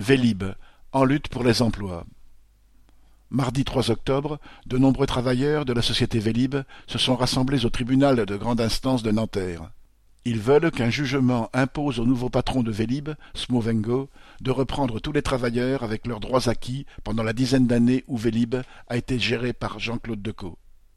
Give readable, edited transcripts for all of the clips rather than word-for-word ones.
Vélib, en lutte pour les emplois. Mardi 3 octobre, de nombreux travailleurs de la société Vélib se sont rassemblés au tribunal de grande instance de Nanterre. Ils veulent qu'un jugement impose au nouveau patron de Vélib, Smovengo, de reprendre tous les travailleurs avec leurs droits acquis pendant la dizaine d'années où Vélib a été géré par Jean-Claude Decaux.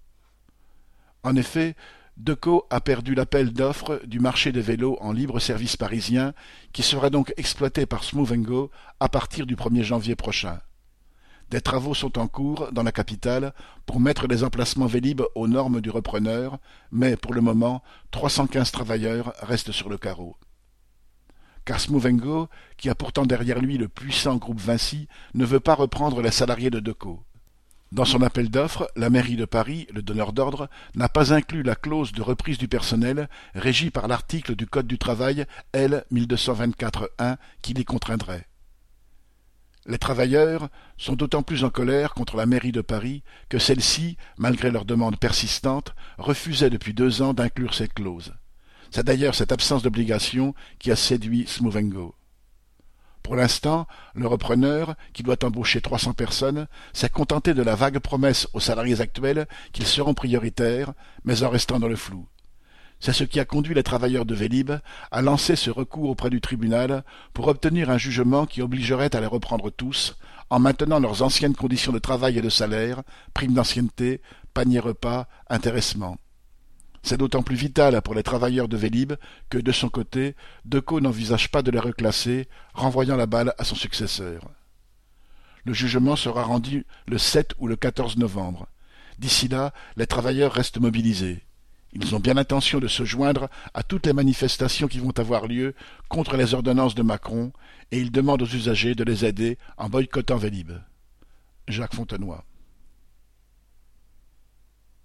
En effet, Decaux a perdu l'appel d'offres du marché des vélos en libre service parisien qui sera donc exploité par Smovengo à partir du 1er janvier prochain. Des travaux sont en cours dans la capitale pour mettre les emplacements Vélib aux normes du repreneur, mais pour le moment, 315 travailleurs restent sur le carreau. Car Smovengo, qui a pourtant derrière lui le puissant groupe Vinci, ne veut pas reprendre les salariés de Decaux. Dans son appel d'offres, la mairie de Paris, le donneur d'ordre, n'a pas inclus la clause de reprise du personnel régie par l'article du Code du travail L. 1224-1 qui les contraindrait. Les travailleurs sont d'autant plus en colère contre la mairie de Paris que celle-ci, malgré leurs demandes persistantes, refusait depuis 2 ans d'inclure cette clause. C'est d'ailleurs cette absence d'obligation qui a séduit Smovengo. Pour l'instant, le repreneur, qui doit embaucher 300 personnes, s'est contenté de la vague promesse aux salariés actuels qu'ils seront prioritaires, mais en restant dans le flou. C'est ce qui a conduit les travailleurs de Vélib à lancer ce recours auprès du tribunal pour obtenir un jugement qui obligerait à les reprendre tous, en maintenant leurs anciennes conditions de travail et de salaire, primes d'ancienneté, panier repas, intéressement. C'est d'autant plus vital pour les travailleurs de Vélib que, de son côté, Decaux n'envisage pas de les reclasser, renvoyant la balle à son successeur. Le jugement sera rendu le 7 ou le 14 novembre. D'ici là, les travailleurs restent mobilisés. Ils ont bien l'intention de se joindre à toutes les manifestations qui vont avoir lieu contre les ordonnances de Macron et ils demandent aux usagers de les aider en boycottant Vélib. Jacques Fontenoy.